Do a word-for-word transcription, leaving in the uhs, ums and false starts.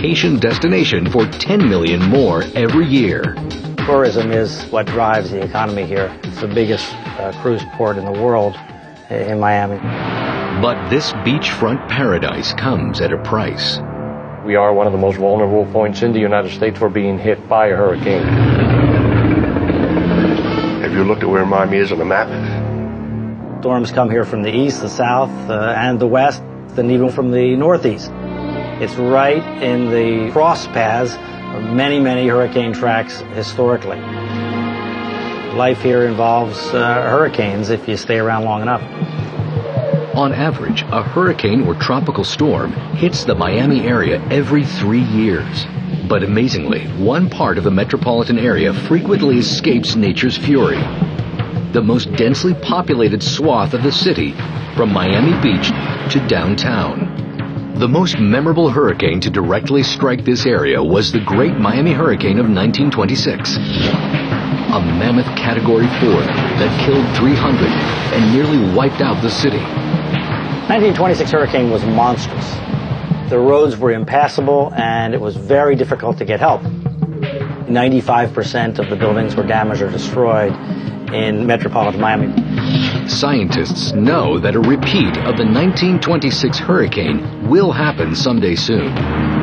vacation destination for ten million more every year. Tourism is what drives the economy here. It's the biggest uh, cruise port in the world in Miami. But this beachfront paradise comes at a price. We are one of the most vulnerable points in the United States for being hit by a hurricane. Have you looked at where Miami is on the map? Storms come here from the east, the south, uh, and the west, and even from the northeast. It's right in the cross paths of many, many hurricane tracks historically. Life here involves uh, hurricanes if you stay around long enough. On average, a hurricane or tropical storm hits the Miami area every three years. But amazingly, one part of the metropolitan area frequently escapes nature's fury. The most densely populated swath of the city, from Miami Beach to downtown. The most memorable hurricane to directly strike this area was the Great Miami Hurricane of nineteen twenty-six. A mammoth Category four that killed three hundred and nearly wiped out the city. nineteen twenty-six hurricane was monstrous. The roads were impassable and it was very difficult to get help. ninety-five percent of the buildings were damaged or destroyed in metropolitan Miami. Scientists know that a repeat of the nineteen twenty-six hurricane will happen someday soon.